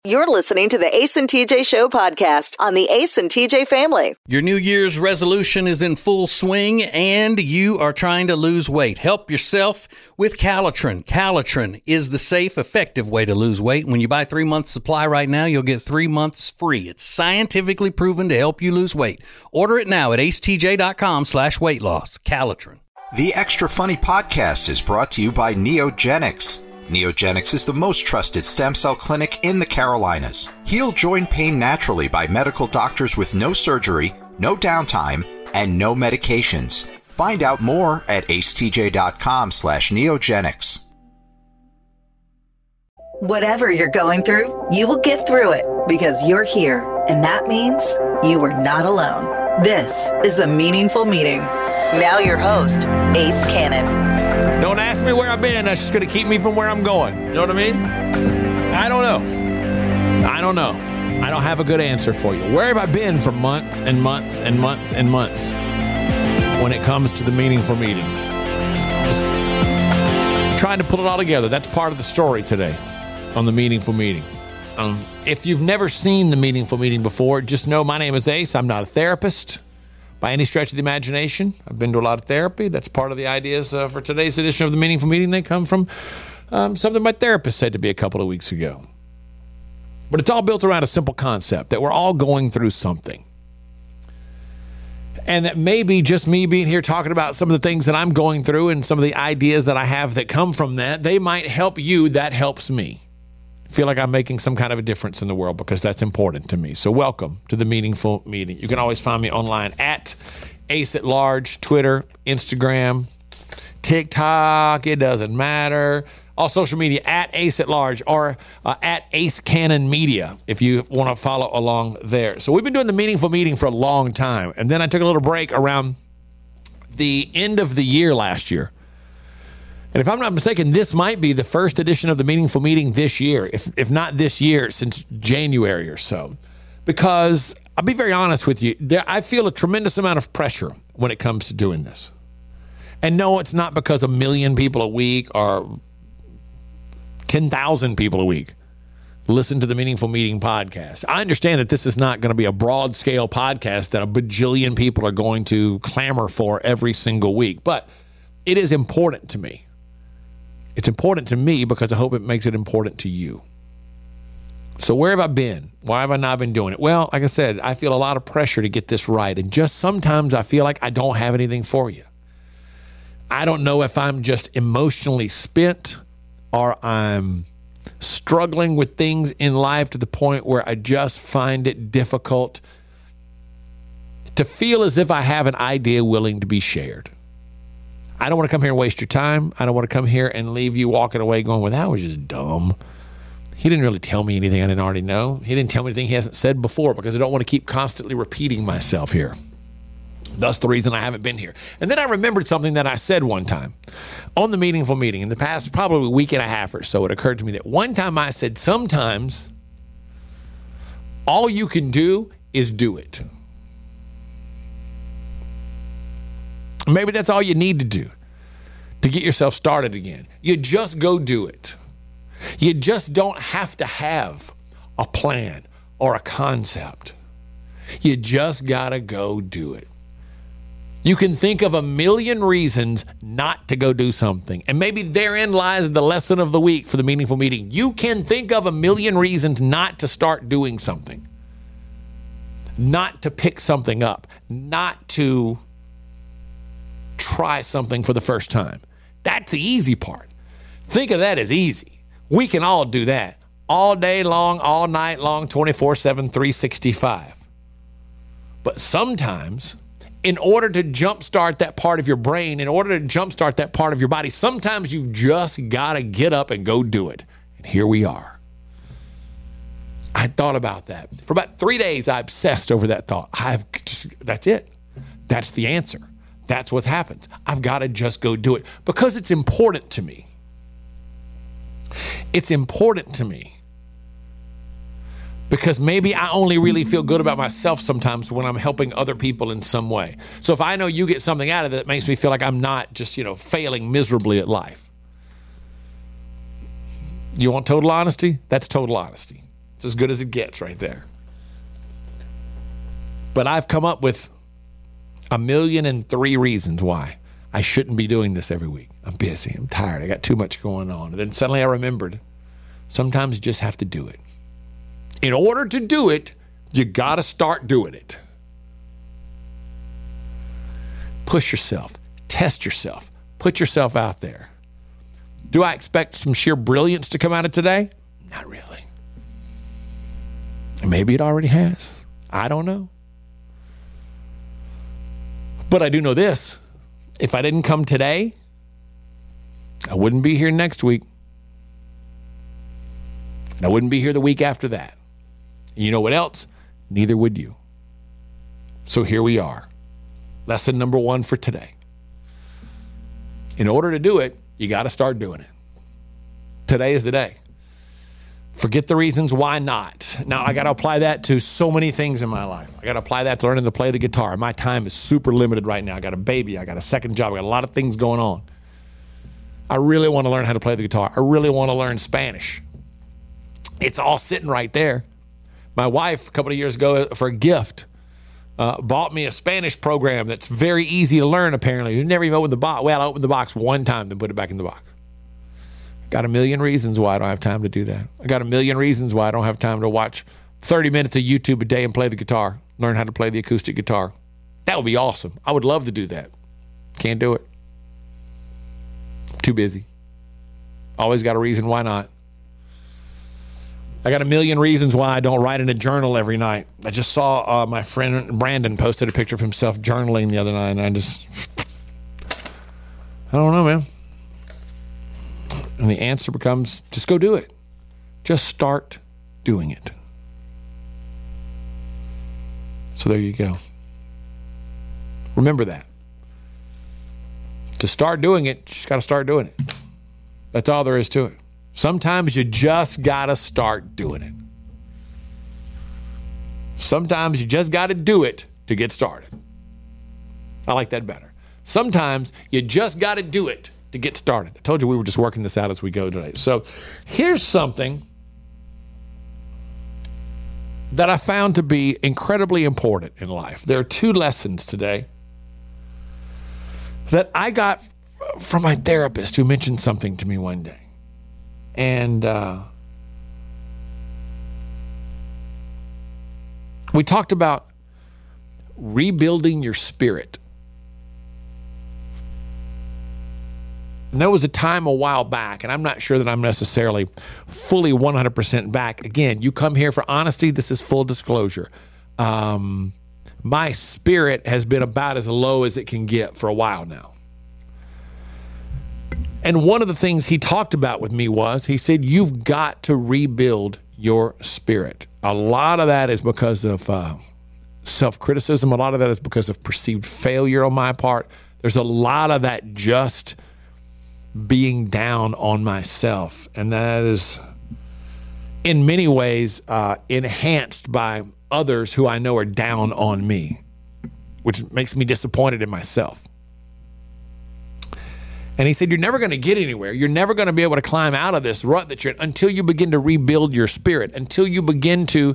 You're listening to the Ace and TJ Show podcast on the Ace and TJ family. Your New Year's resolution is in full swing and you are trying to lose weight. Help yourself with Calitrin. Calitrin is the safe, effective way to lose weight. When you buy 3 months supply right now, you'll get 3 months free. It's scientifically proven to help you lose weight. Order it now at acetj.com/weight loss. Calitrin. The Extra Funny podcast is brought to you by Neogenics. Neogenics is the most trusted stem cell clinic in the Carolinas. Heal joint pain naturally by medical doctors with no surgery, no downtime, and no medications. Find out more at acetj.com/neogenics. Whatever you're going through, you will get through it because you're here. And that means you are not alone. This is The Meaningful Meeting. Now your host, Ace Cannon. Don't ask me where I've been. That's just going to keep me from where I'm going. You know what I mean? I don't know. I don't have a good answer for you. Where have I been for months and months and months and months when it comes to the Meaningful Meeting? Just trying to pull it all together. That's part of the story today on the Meaningful Meeting. If you've never seen the Meaningful Meeting before, just know my name is Ace. I'm not a therapist by any stretch of the imagination. I've been to a lot of therapy. That's part of the ideas for today's edition of the Meaningful Meeting. They come from something my therapist said to me a couple of weeks ago. But it's all built around a simple concept that we're all going through something. And that maybe just me being here talking about some of the things that I'm going through and some of the ideas that I have that come from that, they might help you. That helps me. I feel like I'm making some kind of a difference in the world because that's important to me. So welcome to the Meaningful Meeting. You can always find me online at Ace at Large, Twitter, Instagram, TikTok. It doesn't matter. All social media at Ace at Large or at Ace Cannon Media if you want to follow along there. So we've been doing the Meaningful Meeting for a long time. And then I took a little break around the end of the year last year. And if I'm not mistaken, this might be the first edition of the Meaningful Meeting this year, if not this year, since January or so. Because I'll be very honest with you, I feel a tremendous amount of pressure when it comes to doing this. And no, it's not because 1 million people a week or 10,000 people a week listen to the Meaningful Meeting podcast. I understand that this is not going to be a broad-scale podcast that a bajillion people are going to clamor for every single week. But it is important to me. It's important to me because I hope it makes it important to you. So where have I been? Why have I not been doing it? Well, like I said, I feel a lot of pressure to get this right. And just sometimes I feel like I don't have anything for you. I don't know if I'm just emotionally spent or I'm struggling with things in life to the point where I just find it difficult to feel as if I have an idea willing to be shared. I don't want to come here and waste your time. I don't want to come here and leave you walking away going, well, that was just dumb. He didn't really tell me anything I didn't already know. He didn't tell me anything he hasn't said before because I don't want to keep constantly repeating myself here. That's the reason I haven't been here. And then I remembered something that I said one time on the Meaningful Meeting in the past, probably a week and a half or so. It occurred to me that one time I said, sometimes all you can do is do it. Maybe that's all you need to do to get yourself started again. You just go do it. You just don't have to have a plan or a concept. You just got to go do it. You can think of 1 million reasons not to go do something. And maybe therein lies the lesson of the week for the Meaningful Meeting. You can think of 1 million reasons not to start doing something. Not to pick something up. Not to try something for the first time. That's the easy part. Think of that as easy. We can all do that all day long, all night long, 24/7, 365. But sometimes, in order to jumpstart that part of your brain, in order to jumpstart that part of your body, sometimes you've just got to get up and go do it. And here we are. I thought about that. For about 3 days, I obsessed over that thought. That's it. That's the answer. That's what happens. I've got to just go do it because it's important to me. It's important to me because maybe I only really feel good about myself sometimes when I'm helping other people in some way. So if I know you get something out of it that makes me feel like I'm not just, failing miserably at life. You want total honesty? That's total honesty. It's as good as it gets right there. But I've come up with 1,000,003 reasons why I shouldn't be doing this every week. I'm busy. I'm tired. I got too much going on. And then suddenly I remembered, sometimes you just have to do it. In order to do it, you got to start doing it. Push yourself. Test yourself. Put yourself out there. Do I expect some sheer brilliance to come out of today? Not really. Maybe it already has. I don't know. But I do know this. If I didn't come today, I wouldn't be here next week. And I wouldn't be here the week after that. And you know what else? Neither would you. So here we are. Lesson number 1 for today. In order to do it, you got to start doing it. Today is the day. Forget the reasons why not. Now, I got to apply that to so many things in my life. I got to apply that to learning to play the guitar. My time is super limited right now. I got a baby. I got a second job. I got a lot of things going on. I really want to learn how to play the guitar. I really want to learn Spanish. It's all sitting right there. My wife, a couple of years ago, for a gift, bought me a Spanish program that's very easy to learn, apparently. You never even opened the box. Well, I opened the box one time, then put it back in the box. Got 1,000,000 reasons why I don't have time to do that. I got 1,000,000 reasons why I don't have time to watch 30 minutes of YouTube a day and play the guitar, learn how to play the acoustic guitar. That would be awesome. I would love to do that. Can't do it. Too busy. Always got a reason why not. I got 1,000,000 reasons why I don't write in a journal every night. I just saw my friend Brandon posted a picture of himself journaling the other night, and I don't know, man. And the answer becomes, just go do it. Just start doing it. So there you go. Remember that. To start doing it, you just got to start doing it. That's all there is to it. Sometimes you just got to start doing it. Sometimes you just got to do it to get started. I like that better. Sometimes you just got to do it to get started. I told you we were just working this out as we go today. So here's something that I found to be incredibly important in life. There are 2 lessons today that I got from my therapist, who mentioned something to me one day. And we talked about rebuilding your spirit. And there was a time a while back, and I'm not sure that I'm necessarily fully 100% back. Again, you come here for honesty. This is full disclosure. My spirit has been about as low as it can get for a while now. And one of the things he talked about with me was, he said, you've got to rebuild your spirit. A lot of that is because of self-criticism. A lot of that is because of perceived failure on my part. There's a lot of that just being down on myself. And that is in many ways enhanced by others who I know are down on me, which makes me disappointed in myself. And he said, you're never going to get anywhere. You're never going to be able to climb out of this rut that you're in until you begin to rebuild your spirit, until you begin to,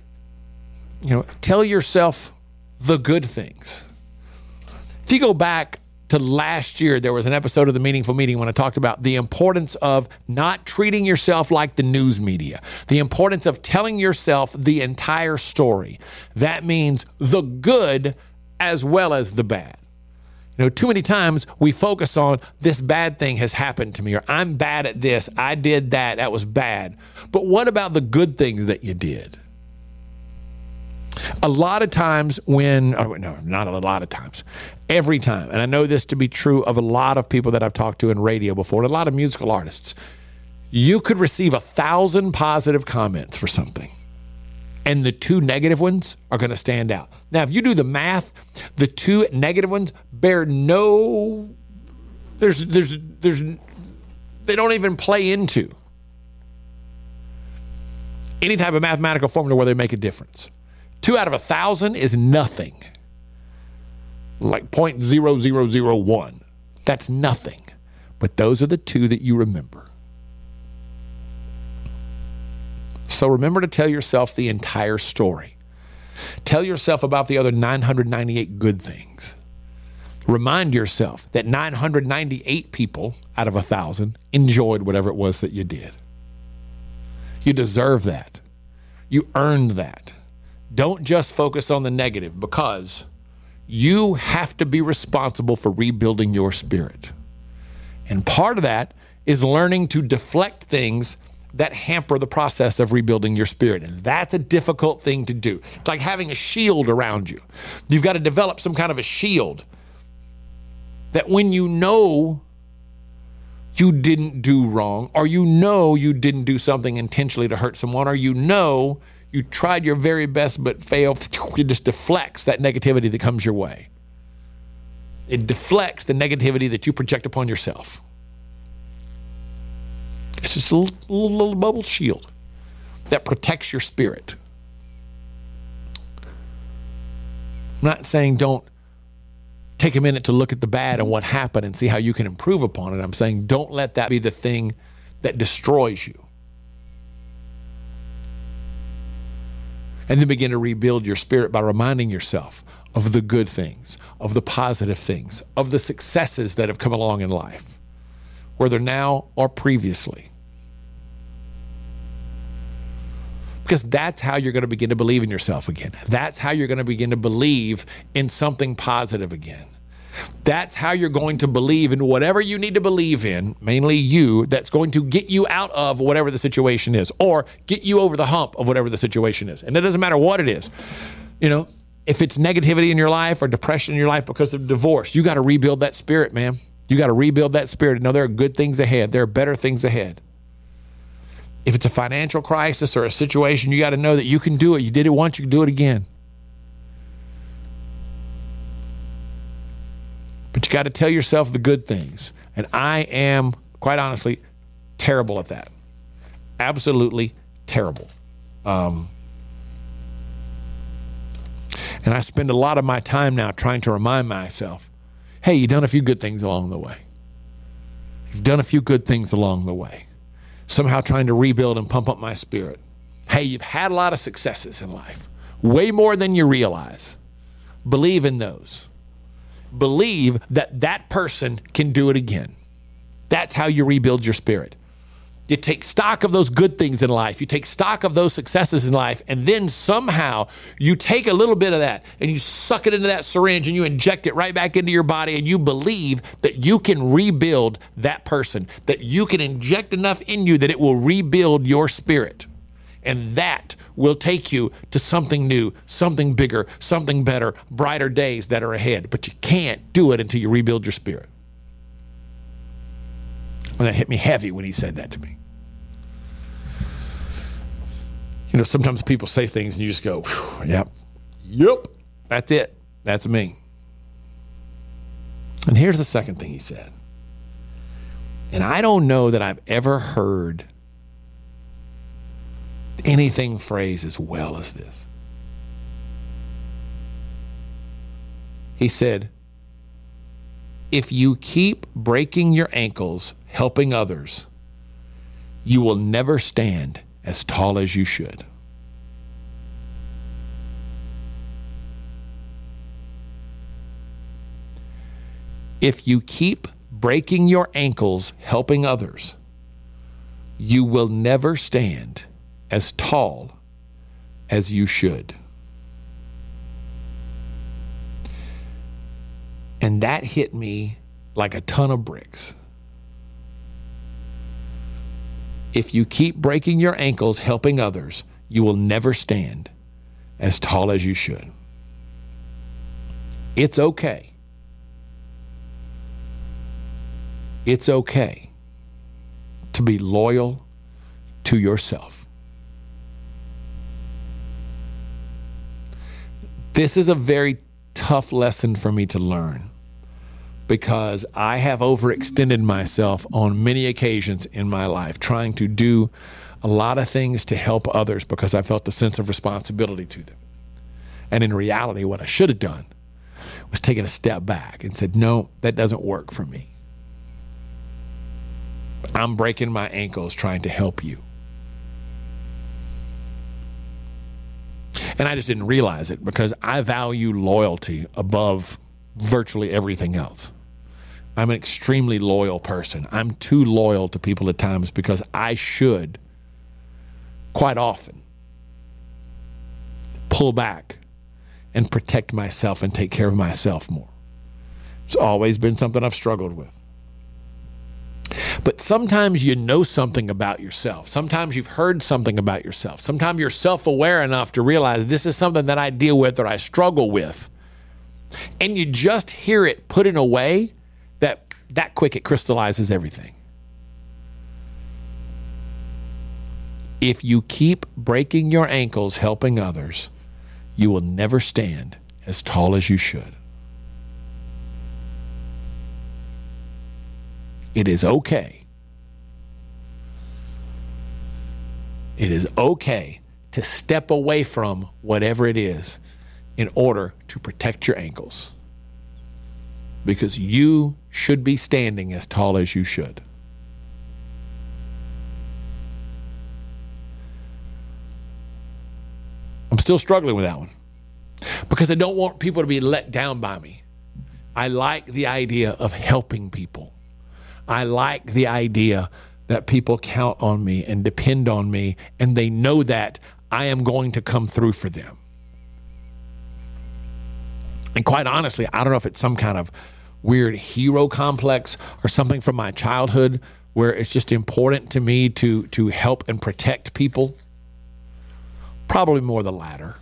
tell yourself the good things. If you go back to last year, there was an episode of The Meaningful Meeting when I talked about the importance of not treating yourself like the news media, the importance of telling yourself the entire story. That means the good as well as the bad. Too many times we focus on this bad thing has happened to me, or I'm bad at this, I did that, that was bad. But what about the good things that you did? A lot of times not a lot of times, every time, and I know this to be true of a lot of people that I've talked to in radio before, and a lot of musical artists, you could receive 1,000 positive comments for something, and the 2 negative ones are going to stand out. Now, if you do the math, the 2 negative ones bear no, they don't even play into any type of mathematical formula where they make a difference. 2 out of 1,000 is nothing. Like 0.0001. That's nothing. But those are the 2 that you remember. So remember to tell yourself the entire story. Tell yourself about the other 998 good things. Remind yourself that 998 people out of 1,000 enjoyed whatever it was that you did. You deserve that. You earned that. Don't just focus on the negative, because you have to be responsible for rebuilding your spirit. And part of that is learning to deflect things that hamper the process of rebuilding your spirit. And that's a difficult thing to do. It's like having a shield around you. You've got to develop some kind of a shield that when you know you didn't do wrong, or you know you didn't do something intentionally to hurt someone, or you know you tried your very best but failed, it just deflects that negativity that comes your way. It deflects the negativity that you project upon yourself. It's just a little bubble shield that protects your spirit. I'm not saying don't take a minute to look at the bad and what happened and see how you can improve upon it. I'm saying don't let that be the thing that destroys you. And then begin to rebuild your spirit by reminding yourself of the good things, of the positive things, of the successes that have come along in life, whether now or previously. Because that's how you're going to begin to believe in yourself again. That's how you're going to begin to believe in something positive again. That's how you're going to believe in whatever you need to believe in, mainly you, that's going to get you out of whatever the situation is, or get you over the hump of whatever the situation is. And it doesn't matter what it is. You know, if it's negativity in your life or depression in your life because of divorce, you got to rebuild that spirit, man. You got to rebuild that spirit and know there are good things ahead. There are better things ahead. If it's a financial crisis or a situation, you got to know that you can do it. You did it once, you can do it again. But you got to tell yourself the good things. And I am, quite honestly, terrible at that. Absolutely terrible. And I spend a lot of my time now trying to remind myself, hey, you've done a few good things along the way. You've done a few good things along the way. Somehow trying to rebuild and pump up my spirit. Hey, you've had a lot of successes in life. Way more than you realize. Believe in those. Believe that that person can do it again. That's how you rebuild your spirit. You take stock of those good things in life. You take stock of those successes in life, and then somehow you take a little bit of that and you suck it into that syringe and you inject it right back into your body, and you believe that you can rebuild that person, that you can inject enough in you that it will rebuild your spirit. And that will take you to something new, something bigger, something better, brighter days that are ahead. But you can't do it until you rebuild your spirit. And that hit me heavy when he said that to me. You know, sometimes people say things and you just go, yep, that's it. That's me. And here's the second thing he said. And I don't know that I've ever heard anything phrased as well as this. He said, if you keep breaking your ankles helping others, you will never stand as tall as you should. If you keep breaking your ankles helping others, you will never stand as tall as you should. And that hit me like a ton of bricks. If you keep breaking your ankles helping others, you will never stand as tall as you should. It's okay. It's okay to be loyal to yourself. This is a very tough lesson for me to learn because I have overextended myself on many occasions in my life, trying to do a lot of things to help others because I felt a sense of responsibility to them. And in reality, what I should have done was taken a step back and said, no, that doesn't work for me. I'm breaking my ankles trying to help you. And I just didn't realize it because I value loyalty above virtually everything else. I'm an extremely loyal person. I'm too loyal to people at times because I should quite often pull back and protect myself and take care of myself more. It's always been something I've struggled with. But sometimes you know something about yourself. Sometimes you've heard something about yourself. Sometimes you're self-aware enough to realize this is something that I deal with or I struggle with. And you just hear it put in a way that quick it crystallizes everything. If you keep breaking your ankles helping others, you will never stand as tall as you should. It is okay. It is okay to step away from whatever it is in order to protect your ankles. Because you should be standing as tall as you should. I'm still struggling with that one because I don't want people to be let down by me. I like the idea of helping people. I like the idea that people count on me and depend on me, and they know that I am going to come through for them. And quite honestly, I don't know if it's some kind of weird hero complex or something from my childhood where it's just important to me to help and protect people. Probably more the latter.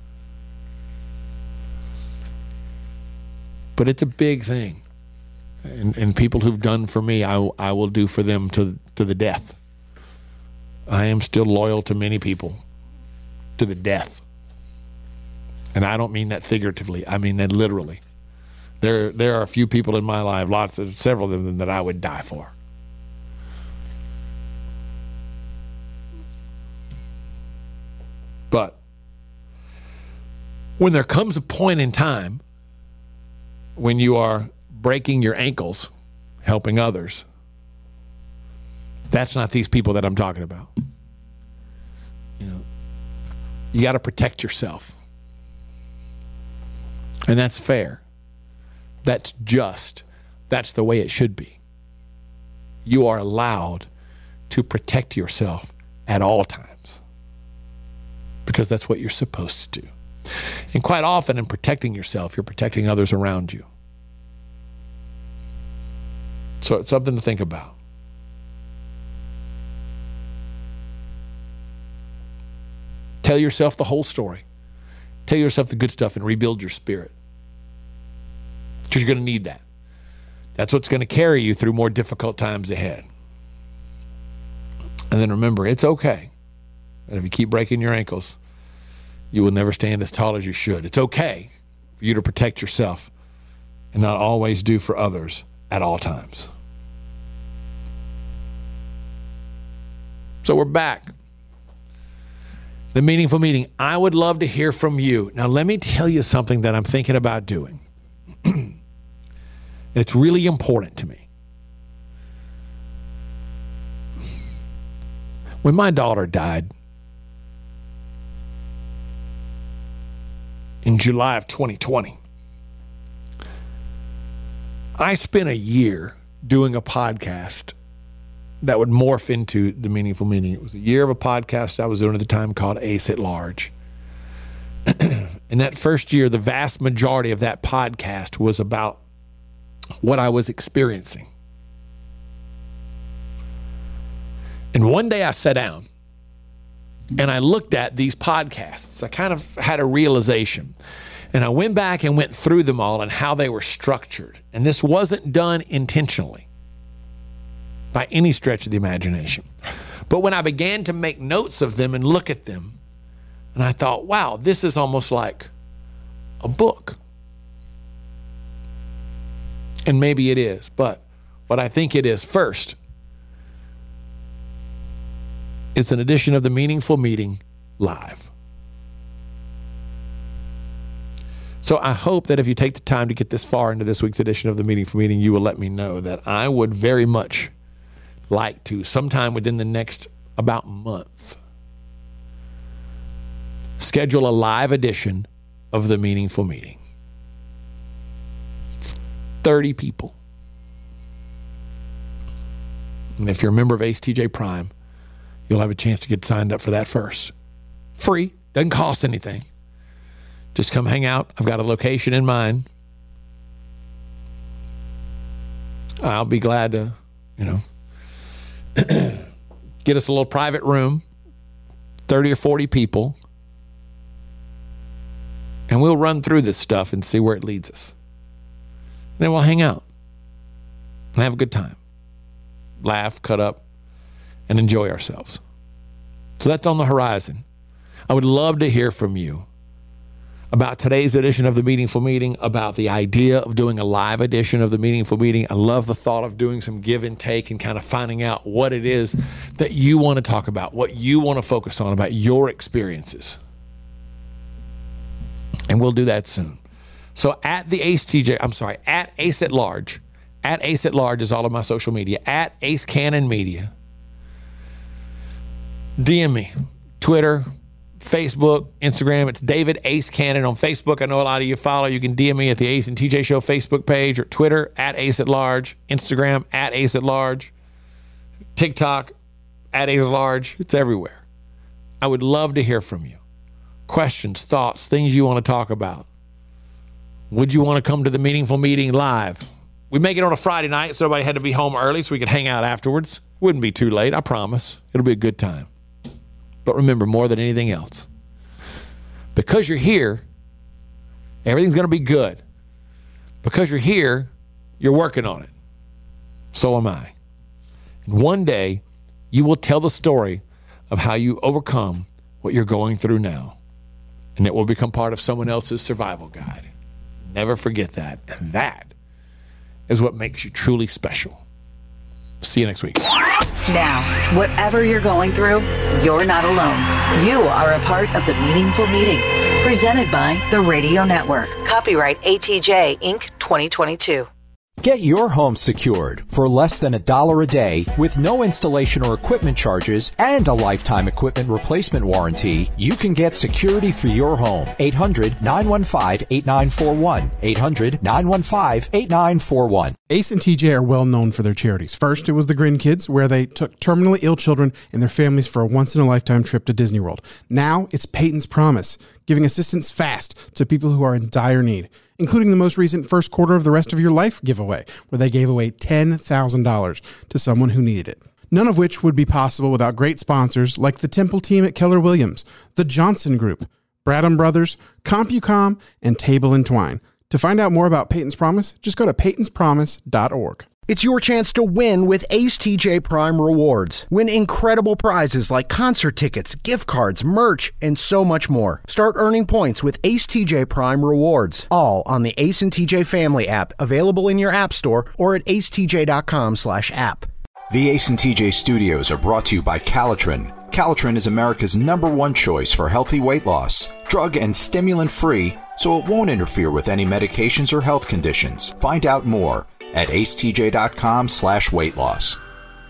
But it's a big thing. And people who've done for me, I will do for them to the death. I am still loyal to many people to the death. And I don't mean that figuratively. I mean that literally. There are a few people in my life, several of them that I would die for. But when there comes a point in time when you are breaking your ankles helping others, that's not these people that I'm talking about. You got to protect yourself. And that's fair. That's just. That's the way it should be. You are allowed to protect yourself at all times because that's what you're supposed to do. And quite often in protecting yourself, you're protecting others around you. So it's something to think about. Tell yourself the whole story. Tell yourself the good stuff and rebuild your spirit. Because you're going to need that. That's what's going to carry you through more difficult times ahead. And then remember, it's okay. And if you keep breaking your ankles, you will never stand as tall as you should. It's okay for you to protect yourself and not always do for others at all times. So we're back. The Meaningful Meeting. I would love to hear from you. Now, let me tell you something that I'm thinking about doing. It's really important to me. When my daughter died in July of 2020, I spent a year doing a podcast that would morph into The Meaningful Meeting. It was a year of a podcast I was doing at the time called Ace at Large. In that first year, the vast majority of that podcast was about what I was experiencing. And one day I sat down and I looked at these podcasts. I kind of had a realization. And I went back and went through them all and how they were structured. And this wasn't done intentionally by any stretch of the imagination. But when I began to make notes of them and look at them, and I thought, wow, this is almost like a book. And maybe it is, but what I think it is first, it's an edition of The Meaningful Meeting live. So I hope that if you take the time to get this far into this week's edition of The Meaningful Meeting, you will let me know that I would very much like to, sometime within the next about month, schedule a live edition of the Meaningful Meeting. 30 people. And if you're a member of Ace TJ Prime, you'll have a chance to get signed up for that first. Free. Doesn't cost anything. Just come hang out. I've got a location in mind. I'll be glad to, get us a little private room, 30 or 40 people, and we'll run through this stuff and see where it leads us. And then we'll hang out and have a good time, laugh, cut up, and enjoy ourselves. So that's on the horizon. I would love to hear from you about today's edition of the Meaningful Meeting, about the idea of doing a live edition of the Meaningful Meeting. I love the thought of doing some give and take and kind of finding out what it is that you want to talk about, what you want to focus on about your experiences. And we'll do that soon. So at Ace at Large. At Ace at Large is all of my social media. At Ace Cannon Media. DM me. Twitter, Facebook, Instagram. It's David Ace Cannon on Facebook. I know a lot of you follow. You can DM me at the Ace and TJ Show Facebook page, or Twitter at Ace at Large, Instagram at Ace at Large, TikTok at Ace at Large. It's everywhere. I would love to hear from you. Questions, thoughts, things you want to talk about. Would you want to come to the Meaningful Meeting live? We make it on a Friday night, so everybody had to be home early so we could hang out afterwards. Wouldn't be too late, I promise. It'll be a good time. But remember, more than anything else, because you're here, everything's going to be good. Because you're here, you're working on it. So am I. And one day, you will tell the story of how you overcome what you're going through now. And it will become part of someone else's survival guide. Never forget that. And that is what makes you truly special. See you next week. Now, whatever you're going through, you're not alone. You are a part of the Meaningful Meeting, presented by the Radio Network. Copyright ATJ Inc. 2022. Get your home secured for less than $1 a day with no installation or equipment charges and a lifetime equipment replacement warranty. You can get security for your home. 800-915-8941. 800-915-8941. Ace and TJ are well known for their charities. First, it was the Grin Kids, where they took terminally ill children and their families for a once-in-a-lifetime trip to Disney World. Now, it's Peyton's Promise, giving assistance fast to people who are in dire need, including the most recent first quarter of the Rest of Your Life giveaway, where they gave away $10,000 to someone who needed it. None of which would be possible without great sponsors like the Temple team at Keller Williams, the Johnson Group, Bradham Brothers, CompuCom, and Table & Twine. To find out more about Peyton's Promise, just go to peytonspromise.org. It's your chance to win with Ace TJ Prime Rewards. Win incredible prizes like concert tickets, gift cards, merch, and so much more. Start earning points with Ace TJ Prime Rewards, all on the Ace and TJ Family app, available in your app store or at acetj.com/app. The Ace and TJ Studios are brought to you by Calitrin. Calitrin is America's #1 choice for healthy weight loss. Drug and stimulant free, so it won't interfere with any medications or health conditions. Find out more at acetj.com/weight loss.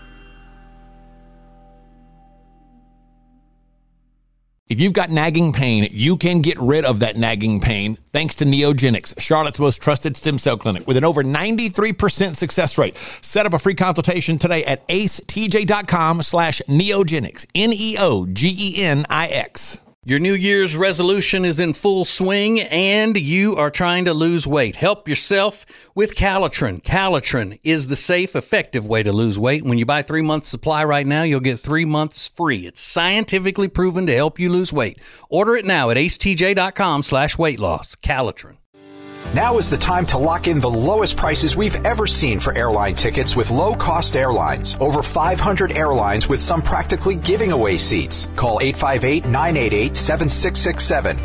If you've got nagging pain, you can get rid of that nagging pain thanks to Neogenics, Charlotte's most trusted stem cell clinic with an over 93% success rate. Set up a free consultation today at acetj.com/neogenics, NEOGENIX. Your New Year's resolution is in full swing and you are trying to lose weight. Help yourself with Calitrin. Calitrin is the safe, effective way to lose weight. When you buy 3 months supply right now, you'll get 3 months free. It's scientifically proven to help you lose weight. Order it now at acetj.com/weight loss. Calitrin. Now is the time to lock in the lowest prices we've ever seen for airline tickets with low-cost airlines. Over 500 airlines with some practically giving away seats. Call 858-988-7667.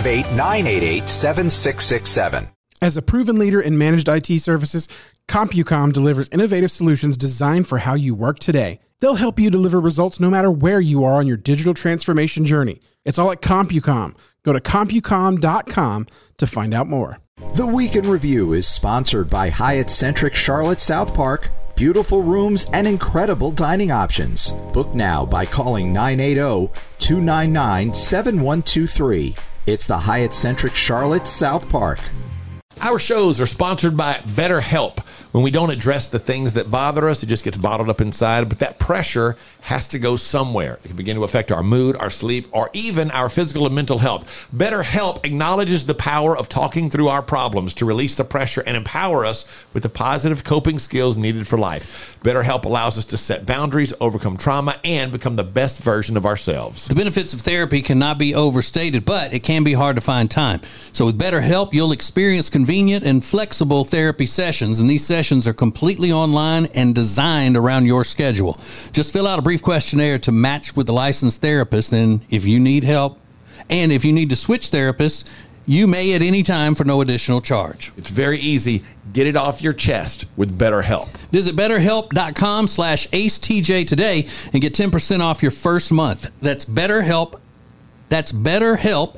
858-988-7667. As a proven leader in managed IT services, CompuCom delivers innovative solutions designed for how you work today. They'll help you deliver results no matter where you are on your digital transformation journey. It's all at CompuCom. Go to CompuCom.com to find out more. The Week in Review is sponsored by Hyatt Centric Charlotte South Park, beautiful rooms, and incredible dining options. Book now by calling 980-299-7123. It's the Hyatt Centric Charlotte South Park. Our shows are sponsored by BetterHelp. When we don't address the things that bother us, it just gets bottled up inside. But that pressure has to go somewhere. It can begin to affect our mood, our sleep, or even our physical and mental health. BetterHelp acknowledges the power of talking through our problems to release the pressure and empower us with the positive coping skills needed for life. BetterHelp allows us to set boundaries, overcome trauma, and become the best version of ourselves. The benefits of therapy cannot be overstated, but it can be hard to find time. So with BetterHelp, you'll experience convenient and flexible therapy sessions, and these sessions are completely online and designed around your schedule. Just fill out a brief questionnaire to match with a licensed therapist, and if you need help, and if you need to switch therapists, you may at any time for no additional charge. It's very easy. Get it off your chest with BetterHelp. Visit BetterHelp.com/AceTJ today and get 10% off your first month. That's BetterHelp. That's BetterHelp,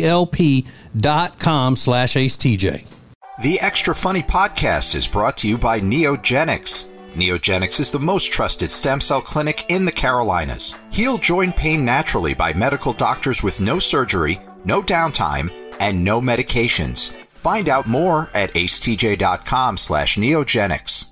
HELP.com/AceTJ. The Extra Funny podcast is brought to you by Neogenics. Neogenics is the most trusted stem cell clinic in the Carolinas. Heal joint pain naturally by medical doctors with no surgery, no downtime, and no medications. Find out more at acetj.com/neogenics.